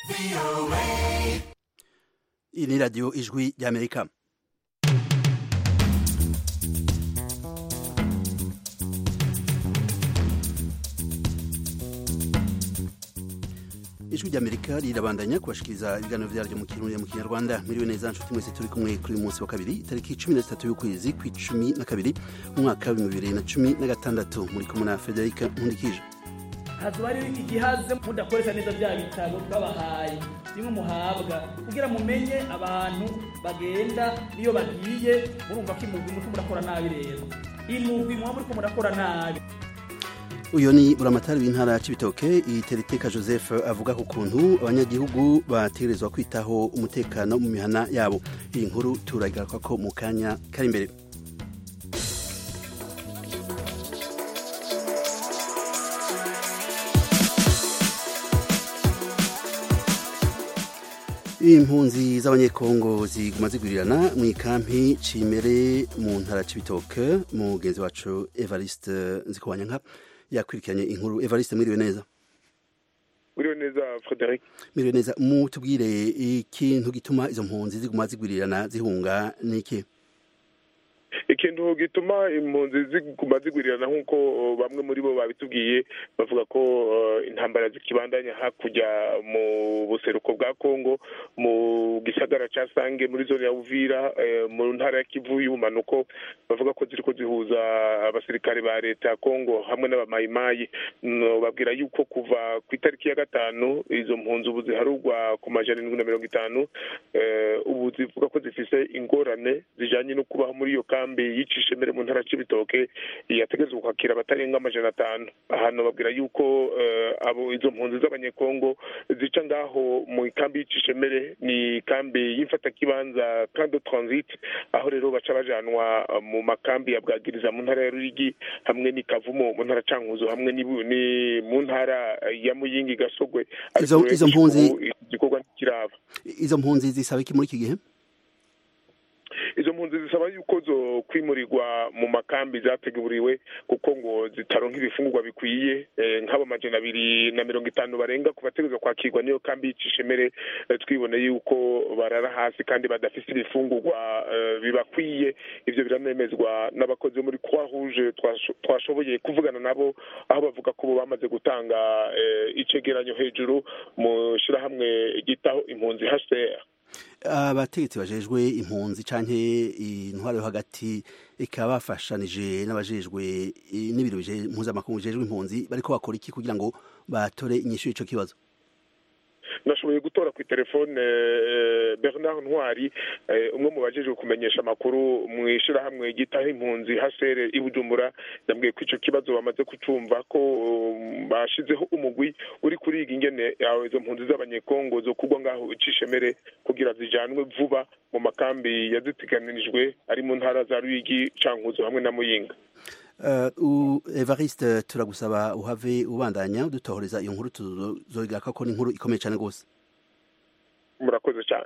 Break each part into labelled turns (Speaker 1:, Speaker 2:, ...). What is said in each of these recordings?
Speaker 1: Iyi ni radiyo ijwi ry'Amerika. Ijwi ry'Amerika rirabandanya kubashikiriza ibiganiro vyaryo mu Kirundi mu Kinyarwanda. Miriwe neza nshuti mwese turi kumwe kuri uyu munsi wa kabiri tariki 13 y'ukwezi kw'icumi na kabiri mu mwaka wa 2016 muri kumwe na Federica Nkundikije.
Speaker 2: Hazubari igihaze mudakoresha neza bya bitabo twabahaye bimwe muhabwa kugira mumenye abantu bagenda iyo bagiye murumva ko imugwi mutu murakora nabi rero imugwi muri ko murakora nabi.
Speaker 1: Uyo ni buramatari w'intara ya Cibitoke Iteriteka Joseph avuga ku kuntu abanyagihugu bategerezwa kwitaho umutekano mu mihana yabo. Iyi nkuru turayigaruka ko mu kanya kari imbere. Impunzi z'abanyekongo ziguma zigurirana mu ikampi Cimere mu ntara Cibitoke. Mugenzi wacu Evariste Nzikobanyanka yakwirikiranye inkuru. Evariste, mwiriwe neza?
Speaker 3: Mwiriwe neza Frederic.
Speaker 1: Mwiriwe neza. Mutubwire ikintu gituma izo mpunzi ziguma zigurirana zihunga niki?
Speaker 3: Ikintu gituma impunzi ziguma zigurirana nk'uko bamwe muri bo babitubwiye, bavuga ko intambara zikibandanya hakurya mu buseruko bwa Kongo, mu gisagara ca Sange muri zone ya Uvira, mu ntara ya Kivu y'ubumanuko, bavuga ko ziriko zihuza abasirikare ba leta ya Kongo hamwe n'abamayimayi. Babwira yuko kuva ku itariki ya 5 izo mpunzi ubu ziharugwa ku majana 750, ubu zivuga ko zifise ingorane zijanye no kubaho muri iyo kambi y'Icishemere mu ntara Cibitoke yategezwe kwakira abatarenga amajana 5. Ahantu babwira yuko abo izo mpunzi z'abanyekongo zica ngaho mu kambi y'Icishemere ni kambi y'imfata kibanza camp de transit, aho rero baca bajanwa mu makambi ya Bwagiriza mu ntara ya Ruyigi hamwe ni Kavumo mu ntara Cankuzo hamwe ni mu ntara ya Muyingi Gasogwe.
Speaker 1: Izo mpunzi
Speaker 3: gikorwa kiraba.
Speaker 1: Izo mpunzi zisaba iki muri iki gihe?
Speaker 3: Izo mpunzi zisaba yuko zo kwimurirwa mu makambi zateguriwe, kuko ngo zitaronka ibifungurwa bikwiye. Nk'abo majana 250 barenga kubategezwa kwakirwa niyo kambi y'Icishemere, twibone yuko barara hasi kandi badafise ibifungurwa bibakwiye. Ivyo biranemezwa n'abakozi muri Croix Rouge twashoboye kuvugana nabo, aho bavuga ko bamaze gutanga icegeranyo hejuru mu shirahamwe gitaho impunzi HCR.
Speaker 1: Abategetsi bajejwe impunzi canke intwaro yo hagati ikabafashanije n'abajejwe n'ibiro mpuzamakungu bijejwe impunzi bariko bakora iki kugira ngo batore inyishu y'ico kibazo?
Speaker 3: Nashoboye gutora ku telefone Bernard Ntwari, umwe mu bajejwe kumenyesha amakuru mu ishirahamwe gitaho impunzi HCR i Bujumbura. Yambwiye ko ico kibazo bamaze kucumva, ko bashizeho umugwi uri kuriga ingene izo mpunzi z'abanyekongo zo kugwa ngaho Icishemere kugira zijanwe vuba mu makambi yaziteganijwe ari mu ntara za Ruyigi, Cankuzo hamwe na Muyinga.
Speaker 1: Evariste, turagusaba uhave ubandanya udutohoreza iyo nkuru, tuzoyigaruka ko ni inkuru ikomeye cyane gose.
Speaker 3: Murakoze cyane.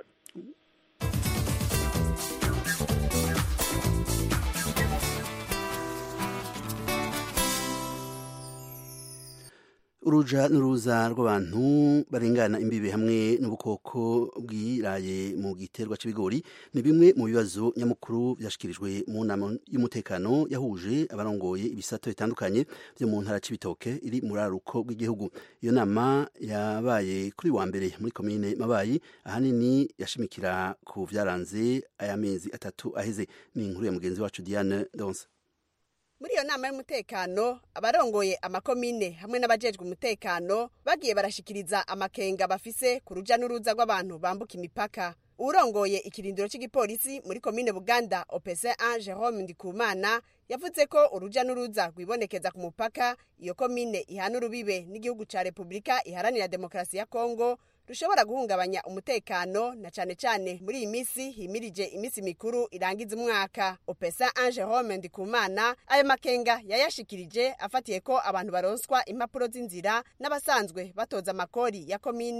Speaker 1: Uruja n'uruza rw'abantu barengana imbibe hamwe n'ubukoko bwiraye mu giterwa c'ibigori ni bimwe mu bibazo nyamukuru byashikirijwe mu nama y'umutekano yahuje abarongoye ibisato bitandukanye byo mu ntara Cibitoke iri mu raruko rw'igihugu. Iyo nama yabaye kuri wa mbere muri komine Mabayi, ahanini yashimikira ku vyaranze aya mezi 3 aheze. Ni inkuru ya mugenzi wacu Diane Donse.
Speaker 4: Muri iyo nama y'umutekano abarongoye amakomine hamwe n'abajejwe umutekano bagiye barashikiriza amakenga bafise ku ruja n'uruza rw'abantu bambuka imipaka. Urongoye ikirindiro cy'igipolisi muri komine Buganda OPC1 Jerome Ndikumana yavuze ko uruja n'uruza rwibonekeza ku mupaka iyo komine ihana urubibe n'igihugu ca Republika Iharanira Demokarasi ya Kongo rushobora guhungabanya umutekano, na cane cane muri iyi misi himirije imisi mikuru irangiza umwaka. OPC1 Jerome Ndikumana ayo makenga yayashikirije afatiye ko abantu baronswa impapuro z'inzira n'abasanzwe batoza amakori ya komine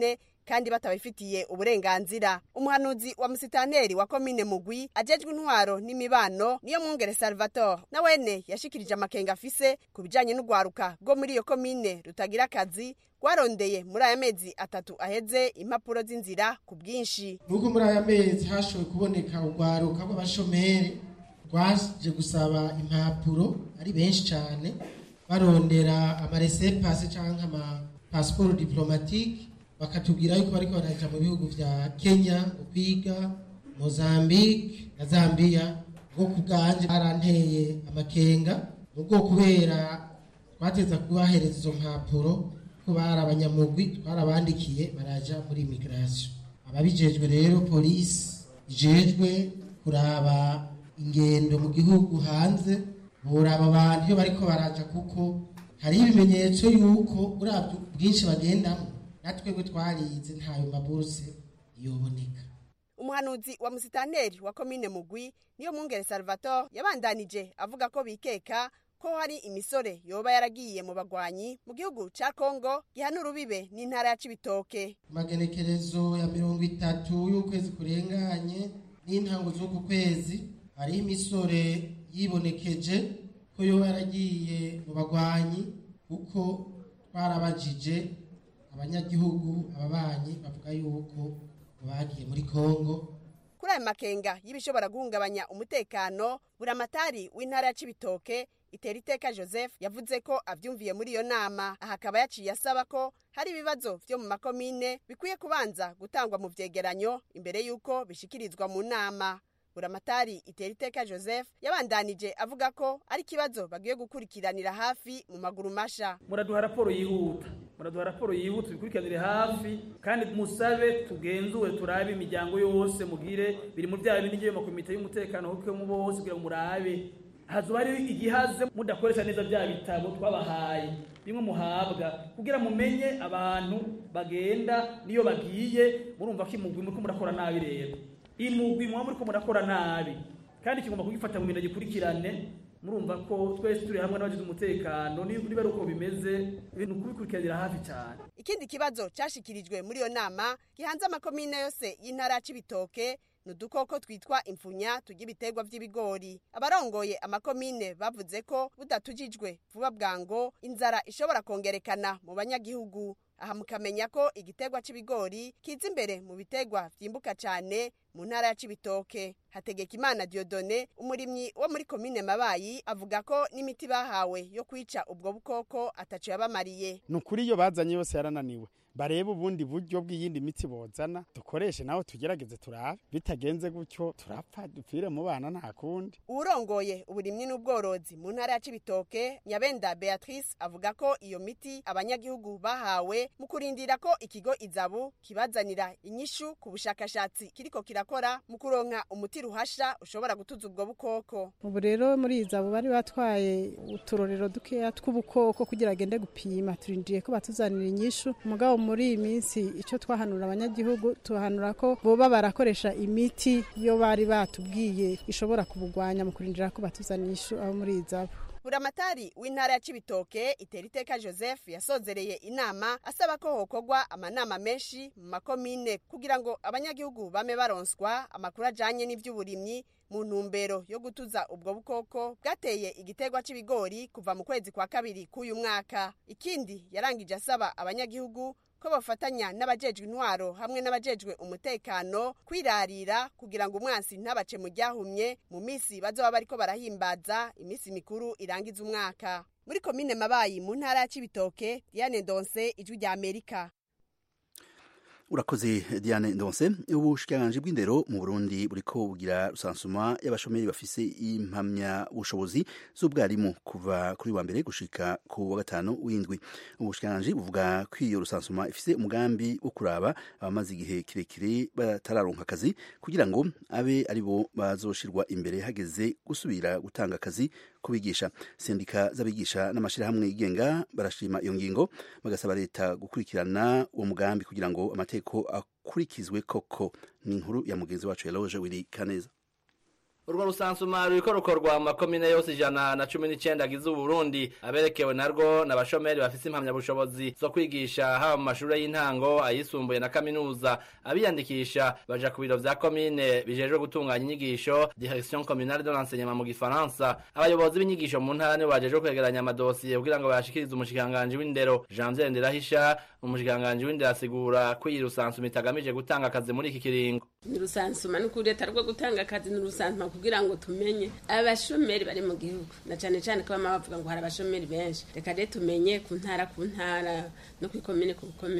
Speaker 4: kandi batabifitiye uburenganzira. Umuhanuzi wa musitanteri wa komine Mugwi ajejwe intwaro n'imibano niyo Mwungere Salvatore nawene yashikirije amakenga afise kubijanye n'ugwaruka rwo muri iyo komine rutagira akazi rwarondeye muri aya mezi 3 aheze impapuro z'inzira ku bwinshi.
Speaker 5: Nuko muri aya mezi hashoboye kuboneka ugwaruka rw'abashomeri rwaje gusaba impapuro ari benshi cyane barondera amaresepase canke ama passport diplomatique bakatubwira yuko bariko baraja mu bihugu vya Kenya kwiga, Mozambique na Zambia. Ngo kubwanje baranteye amakenga ubwo kubera twateza kubahereza izo mpapuro ko bari abanyamugwi twarabandikiye baraja muri immigration. Ababijejwe rero police ijejwe kuraba ingendo mu gihugu hanze buraba abantu iyo bariko baraja kuko hari ibimenyetso yuko uravye bwinshi bagendamo natwebwe twarize ntayo maburse yoboneka.
Speaker 4: Umuhanuzi wa musitanteri wa komine Mugwi niyo Mwungere Salvatore yabandanije avuga ko bikeka ko hari imisore yoba yaragiye mu bagwanyi mu gihugu ca Kongo gihana urubibe n'intara ya Cibitoke.
Speaker 5: Magenekerezo ya 30 y'ukwezi kurenganye n'intango z'uku kwezi hari imisore yibonekeje ko yoba yaragiye mu bagwanyi kuko twarabajije abanyagihugu ababanyi bavuga yuko bagiye muri Kongo.
Speaker 4: Kuri ayo makenga y'ibishobora guhungabanya umutekano, buramatari w'intara ya Cibitoke Iteriteka Joseph yavuze ko avyumviye muri iyo nama. Aha akaba yaciye asaba ko hari ibibazo vyo mu makomine bikwiye kubanza gutangwa mu vyegeranyo imbere yuko bishikirizwa mu nama. Buramatari Iteriteka Joseph yabandanije avuga ko ari kibazo bagiye gukurikiranira hafi mu maguru masha.
Speaker 2: Muraduha raporo yihuta bikurikiranire hafi kandi musabe tugenzure turabe imiryango yose mugire biri mu byaha binige mu komite y'umutekano huko mu bose kugira murabe hazo hari igihaze mudakoresha neza bya bitabo twabahaye bimwe muhabwa kugira mumenye abantu bagenda niyo bagiye murumva ko imugwi muri ko murakora nabi rero imugwi muri ko murakora nabi kandi kigomba kugifata mu bintu gikurikirane. Murumva ko twese turi hamwe n'abagize umutekano niba ari uko bimeze ibintu kubikurikiranira hafi cyane.
Speaker 4: Ikindi kibazo cyashikirijwe muri iyo nama gihanze amakomine yose y'intara ya Cibitoke n'udukoko twitwa imfunya tugira ibiterwa vy'ibigori. Abarongoye amakomine bavuze ko budatujijwe vuba bwango inzara ishobora kongerekana mu banyagihugu. Aha mukamenya ko igiterwa c'ibigori kiza imbere mu biterwa vyimbuka cyane mu ntara ya Cibitoke. Hategekimana Dieudonné umurimyi wo muri komine Mabayi avuga ko n'imiti bahawe yo kwica ubwo bukoko ataco yabamariye.
Speaker 6: Nukuri iyo bazanye yose yarananiwe barebe ubundi buryo bw'iyindi miti bozana dukoreshe naho tugerageze turabe bitagenze gutyo turapfa dupfire mu bana nta kundi.
Speaker 4: Urongoye uburimyi n'ubworozi mu ntara ya Cibitoke Nyabenda Beatrice avuga ko iyo miti abanyagihugu bahawe mu kurindira ko ikigo Izabu kibazanira inyishu ku bushakashatsi kiriko kirakora mu kuronka umuti ruhasha ushobora gutuza ubwo bukoko.
Speaker 7: Ubu rero muri Izabu bari batwaye uturorero dukeya tw'ubukoko kugira agende gupima turindiye ko batuzanira inyishu. Mugabo muri iyi minsi icyo twahanura abanyagihugu tuhanura ko boba barakoresha imiti yo bari batubwiye ishobora kubugwanya mu kurindira ko batuzanira abo muri Izabu.
Speaker 4: Buramatari w'intara ya Cibitoke Iteriteka Joseph yasozereye inama asaba ko hokogwa amanama menshi mu makomine kugira ngo abanyagihugu bame baronswa amakuru ajanye n'ivy'uburimyi mu ntumbero yo gutuza ubwo bukoko bwateye igiterwa c'ibigori kuva mu kwezi kwa kabiri k'uyu mwaka. Ikindi yarangije asaba abanyagihugu ko bafatanya n'abajejwe intwaro hamwe n'abajejwe umutekano kwirarira kugira ngo umwansi ntabace mu ryahumye mu misi bazoba bariko barahimbaza imisi mikuru irangiza umwaka. Muri komine Mabayi mu ntara ya Cibitoke Diane Ndonse Ijwi rya Amerika.
Speaker 1: Urakoze Diane Ndonse. Ubushikiranganji bw'indero mu Burundi buriko bugira rusansuma y'abashomeri bafise impamya ubushobozi z'ubwarimu kuva kuri wa mbere gushika ku wa gatanu w'indwi. Ubushikiranganji buvuga ko iyo rusansuma ifise umugambi wo kuraba abamaze igihe kirekire batararonka akazi kugira ngo abe aribo bazoshirwa imbere hageze gusubira gutanga akazi kubigisha. Sendika z'abigisha n'amashirahamwe yigenga barashima iyo ngingo bagasaba leta gukurikirana uwo mugambi kugira ngo amateko akurikizwe koko. Ni inkuru ya mugenzi wacu Eloge Wili Kaneza.
Speaker 8: urwo rusansuma ruriko rukorwa mu makomine yose 119 agize Uburundi aberekewe narwo n'abashomeri bafise impamyabushobozi zo kwigisha haba mu mashuri y'intango ayisumbuye na kaminuza abiyandikisha baja ku biro vya komine bijejwe gutunganya inyigisho direction communale de l'enseignement mu gifaransa abayobozi b'inyigisho mu ntara nibo bajejwe kwegeranya amadosiye kugira ngo bayashikirize umushikanganje w'indero Janvier Ndirahisha umushikanganje w'indero asigura ko iyi rusansuma itagamije gutanga akazi muri iki kiringo.
Speaker 9: Ni rusansuma n'ukuri tarwo gutanga akazi ni rusansuma kugira ngo tumenye abashomeri bari mu gihugu na cyane cyane ko bavuga ngo hari abashomeri benshi reka rero tumenye ku ntara no ku komine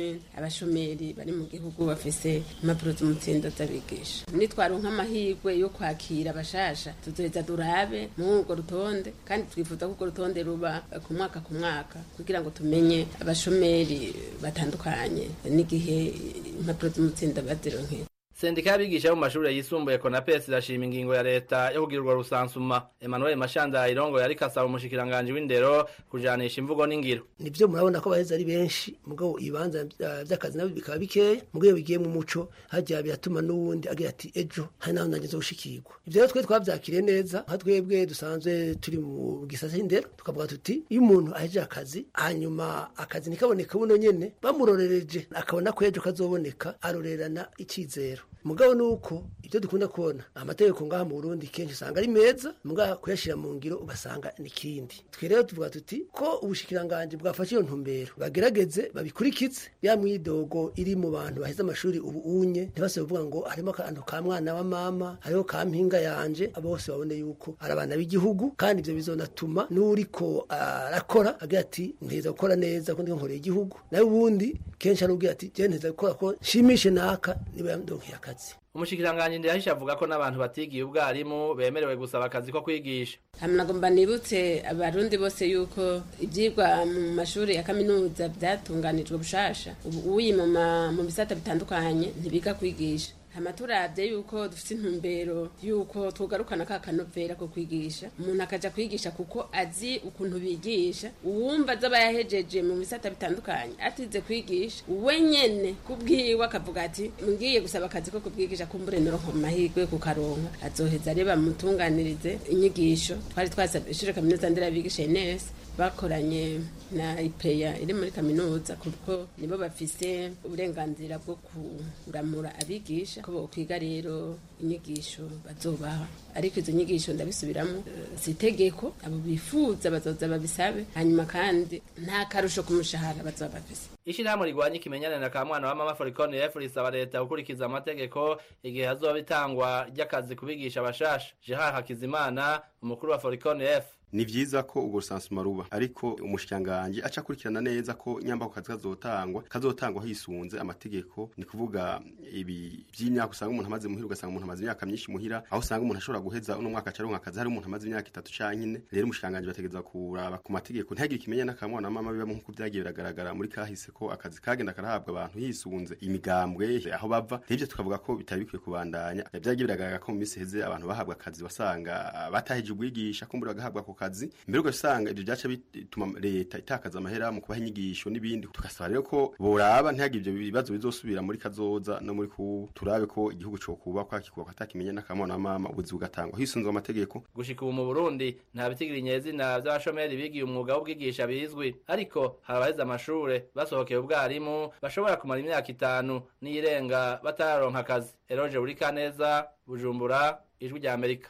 Speaker 9: abashomeri bari mu gihugu bafise impapuro z'umutsindo z'abigisha nitwaronka amahirwe yo kwakira abashasha tuzoheza durabe mu urwo rutonde kandi twifuza ko urwo rutonde ruba ku mwaka kugira ngo tumenye abashomeri batandukanye n'igihe impapuro z'umutsindo bazironkeye.
Speaker 8: Sendika y'abigisha mu mashuri yisumbuye Konapes irashima ingingo ya leta yo kugira urwo rusansuma. Emmanuel Mashanda Irongo yari kasaba umushikiranganje w'indero kujanisha imvugo n'ingiro.
Speaker 10: Nivyo murabona ko baheza ari benshi mugabo ibanza by'akazi nabo bikaba bikeya mugabo bigiye mu muco hajya biratuma n'uwundi agira ati ejo hari naho nageze gushikirwa. Ivyo rero twe twavyakiriye neza nka twebwe dusanzwe turi mu gisasa c'indero tukavuga tuti iyo umuntu aheje akazi hanyuma akazi nikaboneka buno nyene bamurorereje akabona ko ejo kazoboneka arorerana icizero. Mugabo nuko ibyo dukunda kubona amategeko ngaha mu Burundi kenshi usanga ari meza mugabo kuyashira mu ngiro ugasanga nikindi. Twe rero tuvuga tuti ko ubushikiranganje bwafashe iyo ntumbero bagerageze babikurikize ya mwidogo iri mu bantu baheze amashuri ubu unye ntibase bavuga ngo harimo akantu ka mwana wa mama hariho ka mpinga yanje bose babone yuko ari abana b'igihugu kandi ivyo bizonatuma n'uriko arakora agira ati nteza gukora neza ko nkoreye igihugu nayo ubundi kenshi arubwira ati je nteza gukora ko shimishe naka niba yamdonkiye akazi.
Speaker 8: Umushikiranganje Ndirahisha avuga ko n'abantu batigiye ubwarimu bemerewe gusaba akazi ko kwigisha.
Speaker 9: Nagomba nibutse abarundi bose yuko ibyigwa mu mashuri ya kaminuza byatunganijwe bushasha ubu mu bisata bitandukanye ntibiga kwigisha. Amaturabye yuko dufite intumbero yuko tugarukana ka kanovera ko kwigisha umuntu akaja kwigisha kuko azi ukuntu bigisha uwumva z'abayahejeje mu bisata bitandukanye atize kwigisha uwe nyene kubwiwe akavuga ati ngiye gusaba akazi ko kubwigisha kumbure noronka amahirwe ku karonka azoheza areba mutunganirize inyigisho twari twasabye ishure kaminuza nderabigisha NS bakoranye na IPEA iri muri kaminuza kuko nibo bafise uburenganzira bwo kuramura abigisha ko bokwiga rero inyigisho bazobaha ariko izo nyigisho ndabisubiramo sitegeko abo bifuza bazoza babisabe hanyuma kandi nta karusho ku mushahara bazoba bafise.
Speaker 8: Ishirahamwe rigwanya ikimenyane na kamwana wa mama Foricon F risaba leta gukurikiza amategeko igihe hazoba bitangwa ry'akazi kubigisha abashasha. Gerard Hakizimana umukuru wa Foricon F
Speaker 11: ni vyiza ko ubwo rusansuma ruba ariko umushikanganje aca kurikirana neza ko nyamba ko kazi kazotangwa hisunze amategeko ni kuvuga ibi by'imyaka usanga umuntu amaze muhira ugasanga umuntu amaze imyaka myinshi muhira aho usanga umuntu ashobora guheza uno mwaka caronka akazi hari umuntu amaze imyaka 3 canke 4 rero umushikanganje bategeza kuraba ku mategeko ntihagire kimenya nakamwana mama biba nkuko byagiye biragaragara muri kahise ko akazi kagenda karahabwa abantu hisunze imigambwe aho bava ivyo tukavuga ko bitari bikwiye kubandanya byagiye biragaragara ko mu misi heze abantu bahabwa akazi basanga bataheje ubwigisha kumbura bagahabwa ko kazi mbere ugasanga ibyo byaca bituma leta itakaza amahera mu kubaha inyigisho n'ibindi tugasaba rero ko boraba ntihagire ibyo bibazo bizosubira muri kazoza no muri ku turabe ko igihugu cyo kubakwa kikubaka atakimenya nakamona mama ubuzi bugatangwa hisunzwe amategeko.
Speaker 8: Gushika ubu mu Burundi nta bitigiri nyezina by'abashomeri bigiye umwuga w'ubwigisha bizwi ariko harabaheze amashure basohokeye ubwarimu bashobora kumara imyaka 5 n'irenga batararonka akazi. Eroje Burika neza Bujumbura Ijwi rya Amerika.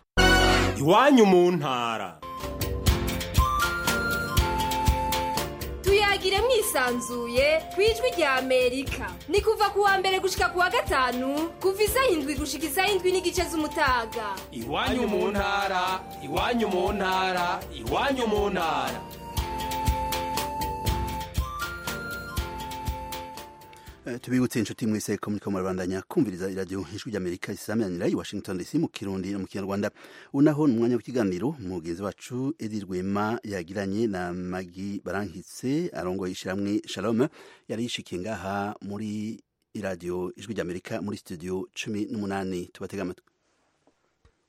Speaker 12: Iwanyu mu ntara
Speaker 13: tuyagire mwisanzuye kwijwi rya Amerika ni kuva kuwa mbere gushika kuwa gatanu kuva 7 gushika 7 n'igice z'umutaga.
Speaker 12: Iwanyu mu ntara iwanyu mu ntara iwanyu mu ntara.
Speaker 1: Tubibutse inshuti mwese ko muriko murabandanya kumviriza iradiyo Ijwi ry'Amerika isameranira i Washington DC mu Kirundi no mu Kinyarwanda. Unaho n'umwanya w'ikiganiro mugenzi wacu Edi Rwema yagiranye na Magi Barankitse arongoye ishiramwe Shalom yari yishikiye ngaha muri iradiyo Ijwi ry'Amerika muri studio 18 tubatega amatwi.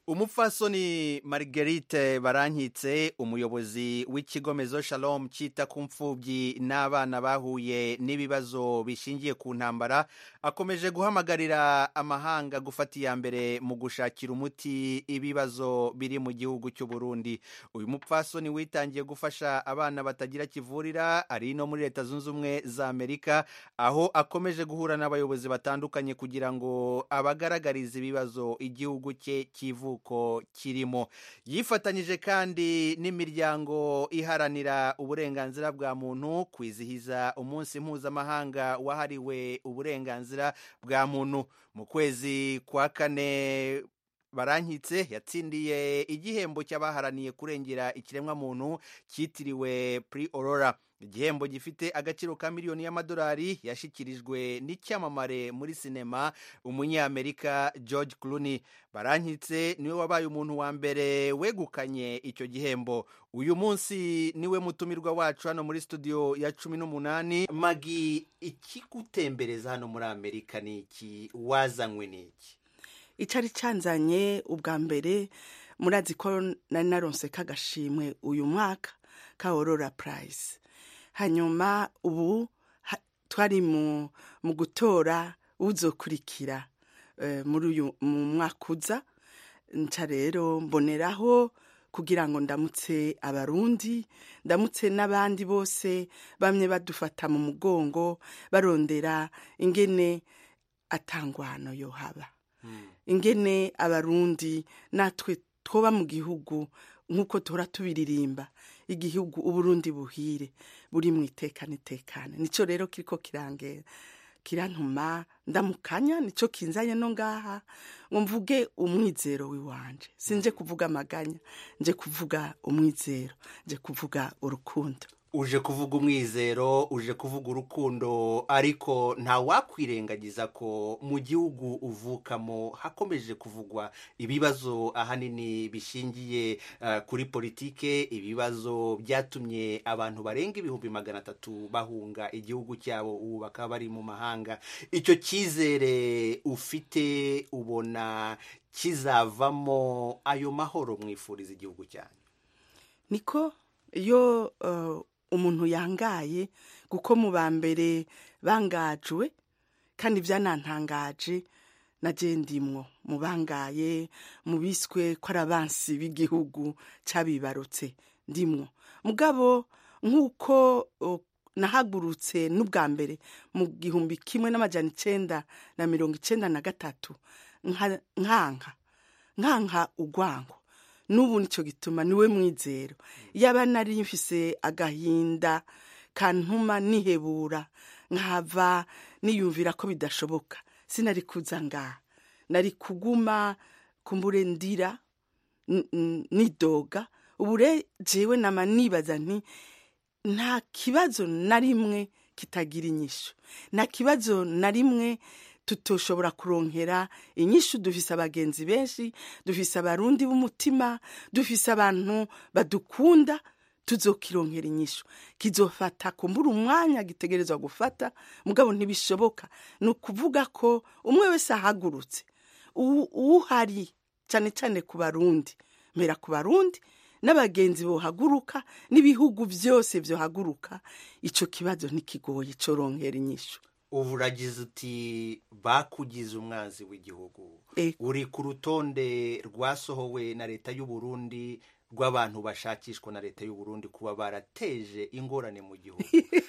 Speaker 14: umupfasoni Marguerite Barankitse umuyobozi w'ikigo Mezo Shalom cyita ku mfubyi n'abana bahuye n'ibibazo bishingiye ku ntambara akomeje guhamagarira amahanga gufata iya mbere mu gushakira umuti ibibazo biri mu gihugu cy'u Burundi. Uyu mupfasoni witangiye gufasha abana batagira kivurira ari no muri Leta Zunze Ubumwe za Amerika, aho akomeje guhura n'abayobozi batandukanye kugira ngo abagaragarize ibibazo igihugu cye kivu ko kirimo. Yifatanyije kandi n'imiryango iharanira uburenganzira bwa muntu kwizihiza umunsi mpuzamahanga wahariwe uburenganzira bwa muntu. Mu kwezi kwa kane Barankitse yatsindiye igihembo cy'abaharaniye kurengera ikiremwa muntu cyitiriwe Prix Aurora. Igihembo gifite agaciro ka miliyoni y'amadolari yashikirijwe n'icyamamare muri sinema umunyamerika George Clooney. Barankitse niwe wabaye umuntu wa mbere wegukanye icyo gihembo. Uyu munsi niwe mutumirwa wacu hano muri studio ya 18. Magi, ikigutembereza hano muri Amerika ni iki? Wazanywe n'iki?
Speaker 15: Icari canzanye ubwa mbere murazi ko nari naronse kagashimwe uyu mwaka ka Aurora Prize. Hanyuma ubu twari mu gutora uzokurikira muri uyu mwaka uza. Nca rero mboneraho kugira ngo ndamutse abarundi, ndamutse n'abandi bose bamwe badufata mu mugongo barondera ingene atangwano yo haba. Ingene abarundi natwe twoba mu gihugu nkuko tora tubiririmba igihugu Uburundi buhire buri mu itekane. Nico rero kiriko kirantuma ndamukanya, nico kinzanye no ngaha ngo mvuge umwizero wiwanje. Sinje kuvuga amaganya, nje kuvuga umwizero, nje kuvuga urukundo.
Speaker 14: Uje kuvuga umwizero, uje kuvuga urukundo, ariko nta wakwirengagiza ko mu gihugu uvukamo hakomeje kuvugwa ibibazo ahanini bishingiye kuri politike, ibibazo byatumye abantu barenga 300,000 bahunga igihugu cyabo ubu bakaba bari mu mahanga. Icyo cyizere ufite ubona kizavamo ayo mahoro mwifuriza igihugu cyanyu?
Speaker 15: Niko iyo umuntu yangaye kuko mu bambere bangajwe kandi byanantangaje naje ndimwo mu bangaye mu biswe ko arabansi b'igihugu cabibarutse ndimwo. Mugabo nkuko nahagurutse n'ubwa mbere mu 1993 nkanka ugwango. Nubu nico gituma niwe mwizero. Yaba nari mfise agahinda kantuma nihebura nkava niyumvira ko bidashoboka, sinari kuza ngaha. Nari kuguma kumbure ndira nidoga. Ubure jewe nama nibaza nti nta kibazo narimwe kitagira inyishu, nta kibazo narimwe tutoshobora kuronkera inyishu. Dufise abagenzi benshi, dufise abarundi b'umutima, dufise abantu badukunda, tuzokironkera inyishu. Kizofata kumbura umwanya gitegerezwa gufata, mugabo ntibishoboka. Nukuvuga ko umwe wese ahagurutse uhari cyane cyane ku Barundi, mera ku Barundi n'abagenzi bo haguruka n'ibihugu byose byo haguruka, ico kibazo ntikigoye coronkera inyishu.
Speaker 14: Uvuragize uti bakugize umwanzi w'igihugu. Uri ku rutonde rwasohowe na leta y'u Burundi rw'abantu bashakishwa na leta y'u Burundi kuba barateje ingorane mu gihugu.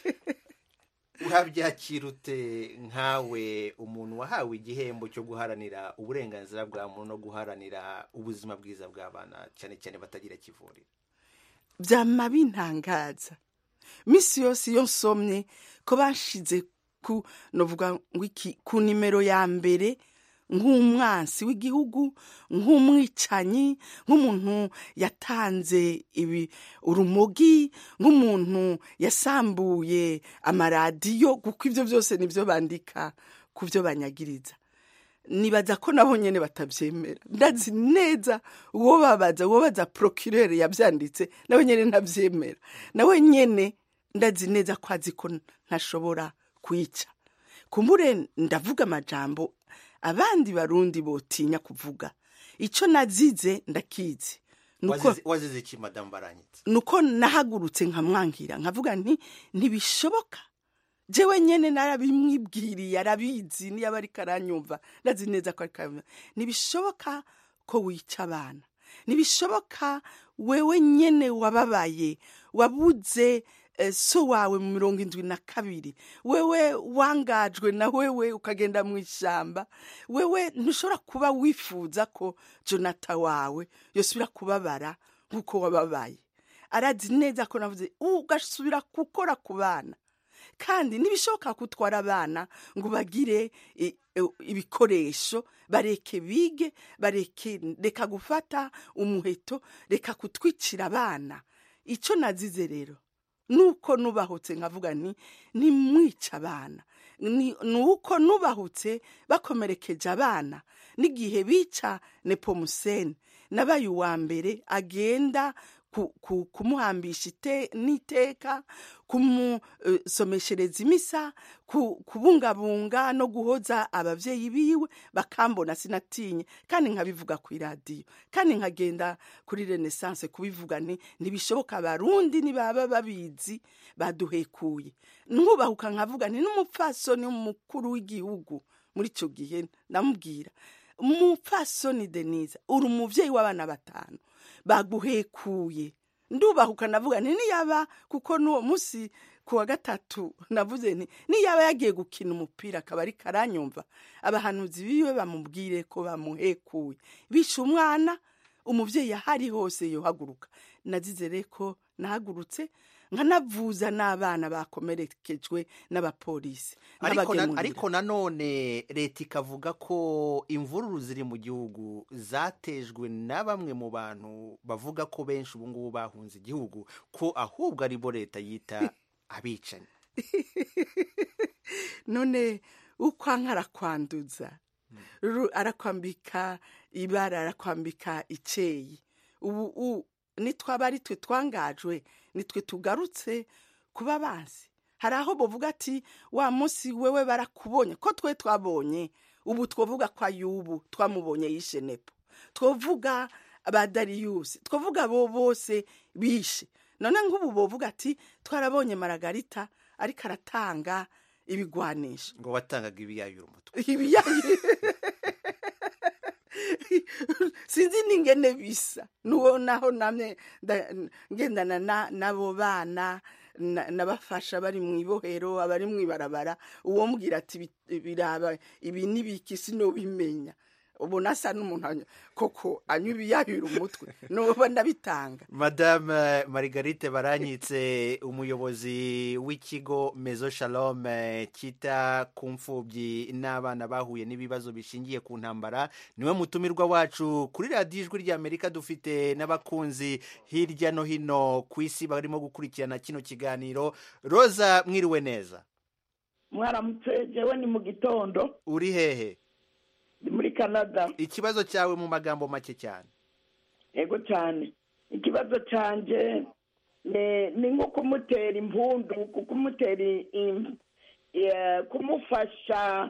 Speaker 14: Urabyakirute nkawe umuntu wahawe igihembo cyo guharanira uburenganzira bwa muntu no guharanira ubuzima bwiza bw'abana cyane cyane batagira kivurira?
Speaker 15: Byama bintangaza misi yose iyo nsomye ko bashize novuga ngwiki ku nimero ya mbere nk'umwansi w'igihugu, nk'umwicanyi, nk'umuntu yatanze urumogi, nk'umuntu yasambuye amaradiyo, kuko ivyo byose nivyo bandika ku byo banyagiriza. Nibaza ko nabo nyene batavyemera. Ndazi neza uwo babaza procureur yavyanditse nawe nyene ntavyemera. Nawe nyene ndazi neza ko azi ko ntashobora kwica. Kumbure ndavuga amajambo abandi barundi botinya kuvuga. icyo nazize ndakizi
Speaker 14: wazize iki madamu baranyitse
Speaker 15: nuko nahagurutse nkamwangira nkavuga nti ntibishoboka jewe nyene narabimwibwiriye arabizi niyo aba ariko aranyumva ndazi neza ko ariko ntibishoboka ko wica abana ntibishoboka wewe nyene wababaye wabuze so wawe mu 72 wewe wangajwe na wewe ukagenda mu ishamba wewe ntushobora kuba wifuza ko Jonathan wawe yosubira kubabara nkuko wababaye arazi neza ko navuze ugasubira gukora ku bana kandi nibishoboka kutwara abana ngo bagire ibikoresho bareke bige reka gufata umuheto reka kutwicira abana icyo nazize rero nuko nubahutse nkavuga ntimwica abana nuko nubahutse bakomerekeje abana n'igihe bica Nepomuseni nabaye uwa mbere agenda kumuhambisha n'iteka kumusomeshereza imisa kubungabunga no guhoza abavyeyi biwe bakambona sinatinye kandi nkabivuga ku iradiyo kandi nkagenda kuri Renaissance kubivuga ntibishoboka abarundi nibaba babizi baduhekuye nkubahuka nkavuga n'umupfasoni mukuru w'igihugu muri ico gihe ndamubwira umupfasoni Denise uri umuvyeyi w'abana 5 baguhekuye ndubahuka navuga niyaba kuko nuwo musi kuwa gatatu navuze niyaba yagiye gukina umupira akaba ari karanyumva abahanuzi biwe bamubwire ko bamuhekuye bishe umwana umuvyeyi ahari hose yohaguruka nazize reko nahagurutse nkanavuza n'abana bakomerekejwe n'abapolisi
Speaker 14: ariko nanone leta ikavuga ko imvururu ziri mu gihugu zatejwe na bamwe mu bantu bavuga ko benshi ubu ngubu bahunze igihugu ko ahubwo ari bo leta yita abicanyi
Speaker 15: none uko arakwanduza arakwambika ibara arakwambika iceyi ubu nitwaba ari twe twangajwe nitwe tugarutse kuba bazi hari aho bavuga ati wa munsi wewe barakubonye ko twe twabonye ubu twovuga kwa Yubu twamubonye yishe Nepo twovuga abadariyusi twovuga bo bose bishe none ngubu bovuga ati twarabonye Maragarita ariko aratanga ibigwanisha
Speaker 14: ngo watangaga ibiyayura umutwe
Speaker 15: sinzi ningene bisa nuwo naho namwe ngendana nabo bana nabafasha bari mu ibohero abari mu ibarabara uwo mbwira ati biraba ibi nibiki sino bimenya ubu nasa n'umuntu koko anyubiyahira umutwe nuba ndabitanga.
Speaker 14: Madame Margarite Baranyitse umuyobozi w'ikigo Maison Shalom kita kumfubyi n'abana bahuye n'ibibazo bishingiye ku ntambara niwe mutumirwa wacu kuri radio Ijwi ry'Amerika dufite n'abakunzi hirya no hino ku isi barimo gukurikirana kino kiganiro. Rosa mwiriwe neza.
Speaker 16: Mwaramutse jewe ni mu gitondo.
Speaker 14: Uri hehe?
Speaker 16: Muri Canada.
Speaker 14: Ikibazo cyawe mu magambo make cyane.
Speaker 16: Ego cyane. Ikibazo canje ni nko kumutera impundu, kumutera kumufasha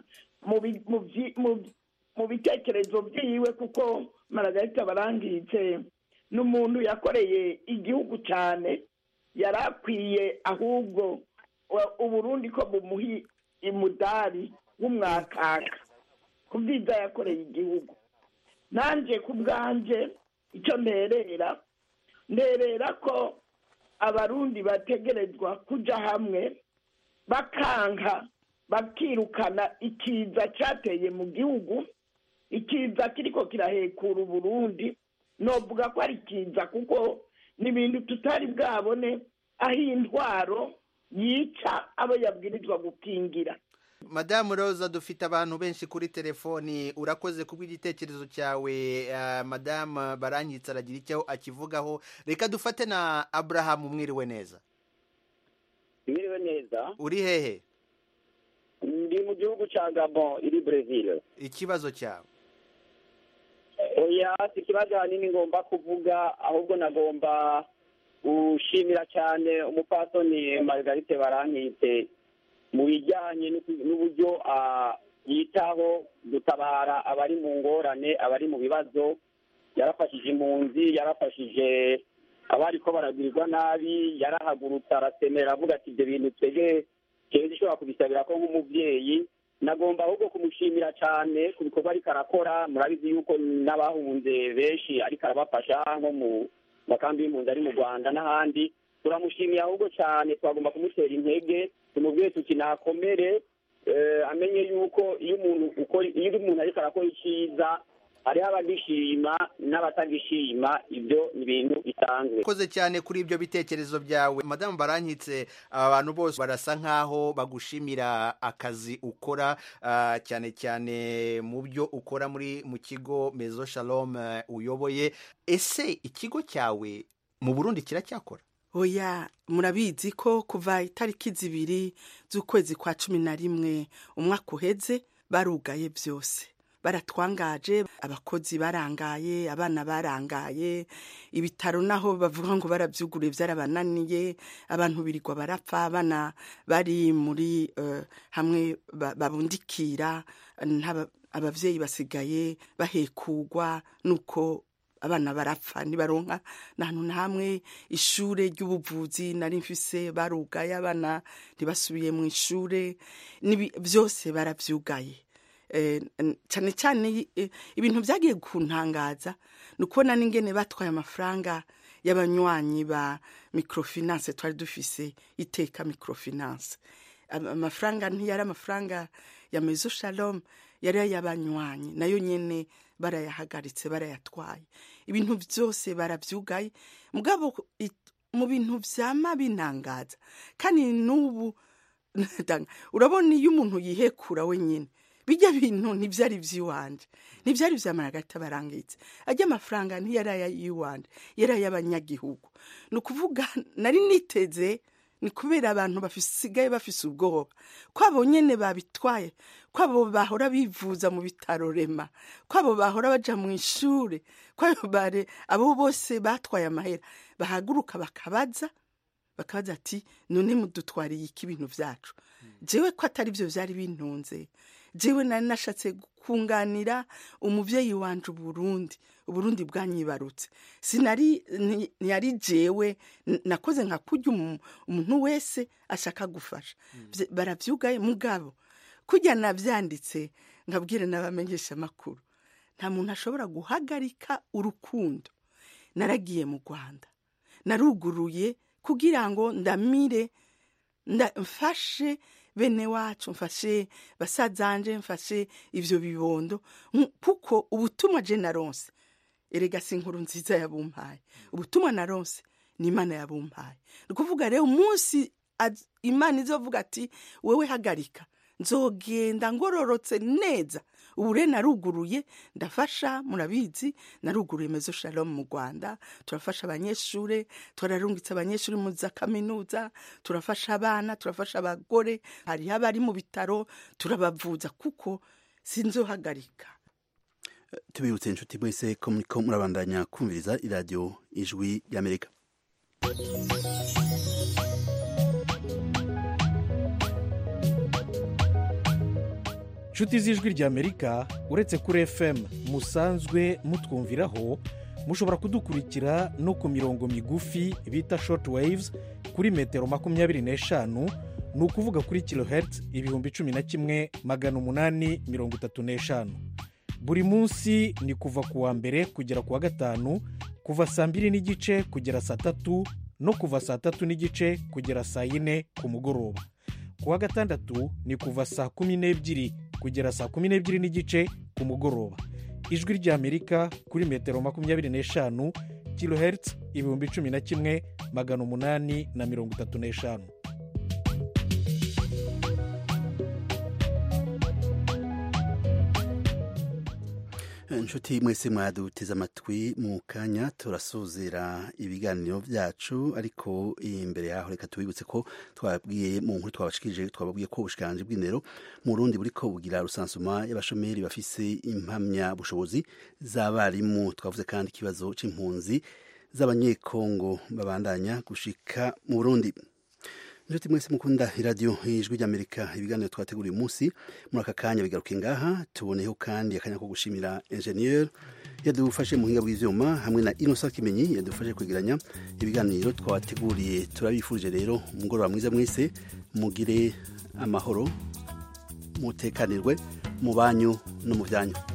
Speaker 16: mu bitekerezo byiwe kuko Margarita Baranyitse n'umuntu yakoreye igihugu cyane yarakwiye ahubwo Uburundi ko bumuhi imudari w'umwakaka kubwiza yakoreye igihugu. Nanje kubwanje icyo nderera ko abarundi bategerezwa kuja hamwe bakanka bakirukana ikiza cyateye mu gihugu, ikiza kiriko kirahekura Uburundi. Novuga ko ari kiza kuko n'ibintu tutari bwabone aho intwaro yica abo yabwirizwa gukingira.
Speaker 14: Madame Rosa dufite abantu benshi kuri telefoni, urakoze kubw'igitekerezo cyawe. Madame Baranyitse aragira icyo akivugaho. Reka dufate na Abraham. Mwiriwe neza.
Speaker 17: Mwiriwe neza.
Speaker 14: Uri hehe?
Speaker 17: Ndi mu gihugu cya Gabon iri Brazil.
Speaker 14: Ikibazo cyawe?
Speaker 17: Oya, ikibazo hanini ngomba kuvuga, ahubwo nagomba gushimira cyane umupasoni Margarite Baranyitse mu bijyanye n'uburyo yitaho gutabara abari mu ngorane, abari mu bibazo, yarafashije impunzi, yarafashije abariko baragwirirwa nabi, yarahagurutse arasemera avuga ati ibyo bintu twebwe dushobora kubisabira ko nk'umubyeyi. Nagomba ahubwo kumushimira cyane ku bikorwa ariko arakora. Murabizi yuko n'abahunze benshi ariko arabafasha nko mu makambi y'impunzi ari mu Rwanda n'ahandi. Turamushimiye ahubwo cyane, twagomba kumutera intege, tumubwiye tuti nakomere, amenye yuko iyo umuntu ariko arakora icyiza hariho abagishima n'abatagishima, ibyo ni ibintu bisanzwe.
Speaker 14: Koze cyane kuri ibyo bitekerezo byawe Madamu Barankitse. Aba bantu bose barasa nkaho bagushimira akazi ukora, cyane cyane mu byo ukora mu kigo Maison Shalom uyoboye. Ese ikigo cyawe mu Burundi kiracyakora?
Speaker 15: Oya, murabizi ko kuva itariki 2 z'ukwezi kwa 11 umwaka uheze barugaye byose, baratwangaje, abakozi barangaye, abana barangaye, ibitaro naho bavuga ngo barabyugure byarabananiye, abantu birirwa barapfa, abana bari muri hamwe babundikira, abavyeyi basigaye bahekugwa, nuko abana barapfa ntibaronka nahantu hamwe. Ishure ry'ubuvuzi nari mfise barugaye, abana ntibasubiye mu ishure, byose baravyugaye. Cyane cyane ibintu byagiye kuntangaza nukubona n'ingene batwaye amafaranga y'abanywanyi ba microfinance twari dufise, iteka microfinance. Amafaranga ntiyari amafaranga ya Maison Shalom, yari y'abanywanyi, nayo nyene barayahagaritse, barayatwaye. Ibintu byose baravyugaye. Mugabo mu bintu vyama binangaza kandi n'ubu urabona iyo umuntu yihekura wenyine, bijya bintu ntibyari by'iwanje, ntibyari vy'amaragata barangitse. Ajya amafaranga ntiyari yiwanje, yari y'abanyagihugu. Nukuvuga nari niteze, ni kubera abantu basigaye bafise ubwoba kwabo nyene babitwaye, kwabo bahora bivuza mu bitaro Rema, kwabo bahora baja mu ishure, kwabo abo bose batwaye amahera, bahaguruka bakabaza ati none mudutwariye iki ibintu vyacu? Jewe ko atari byo vyari bintunze, jewe nari nashatse kunganira umuvyeyi wanje Uburundi bwanyibarutse. Ntiyari jewe nakoze nka kurya umuntu wese ashaka gufasha. Baravyugaye. Mugabo kujya navyanditse nkabwire n'abamenyesha makuru, nta muntu ashobora guhagarika urukundo. Naragiye mu Rwanda, naruguruye kugira ngo ndamire, mfashe bene wacu, mfashe basazanje, mfashe ivyo bibondo, kuko ubutumwa je naronse, erega si inkuru nziza yabumpaye, ubutumwa naronse ni Imana yabumpaye. Nukuvuga rero umunsi Imana izovuga ati wewe hagarika, nzogenda ngororotse neza. Ubu rero naruguruye, ndafasha. Murabizi naruguruye Maison Shalom mu Rwanda, turafasha abanyeshure, turarungitse abanyeshure mu za kaminuza, turafasha abana, turafasha abagore, hari abari mu bitaro turabavuza, kuko sinzohagarika.
Speaker 1: Tubibutse inshuti mwese ko murabandanya kumviriza iradiyo Ijwi ry'Amerika.
Speaker 18: Inshuti z'Ijwi ry'Amerika, uretse kuri FM musanzwe mutwumviraho, mushobora kudukurikira no ku mirongo migufi bita short waves kuri metero 25, ni ukuvuga kuri kilohertz 11,835. Buri munsi ni kuva ku wa mbere kugera ku wa gatanu, kuva saa 2 n'igice kugera saa 3, no kuva saa 3 n'igice kugera saa 4 ku mugoroba. Ku wa gatandatu ni kuva saa 12 kugera saa 12 n'igice ku mugoroba. Ijwi ry'Amerika kuri metero 25, kilohertz 11,835.
Speaker 1: Inshuti mwese mwaduteze amatwi, mu kanya turasozera ibiganiro byacu, ariko imbere yaho reka tubibutse ko twabwiye mu nkuru twabashikije, twababwiye ko ubushikanje bw'indero mu Burundi buriko bugira rusansuma y'abashomeri bafise impamya bushobozi z'abarimu. Twavuze kandi ikibazo c'impunzi z'abanyekongo babandanya gushika mu Burundi. Inshuti mwese mukunda iradiyo ijwi ry'Amerika, ibiganiro twateguriye umunsi muri aka kanya bigaruke ngaha. Tuboneyeho kandi akanya ko gushimira engineer yadufashe mu buhinga bw'ivyuma hamwe na Innocent Kimenyi yadufashe kwegeranya ibiganiro twabateguriye. Turabifuje rero umugoroba mwiza mwese, mugire amahoro, mutekanirwe mu banyu no mu byanyu.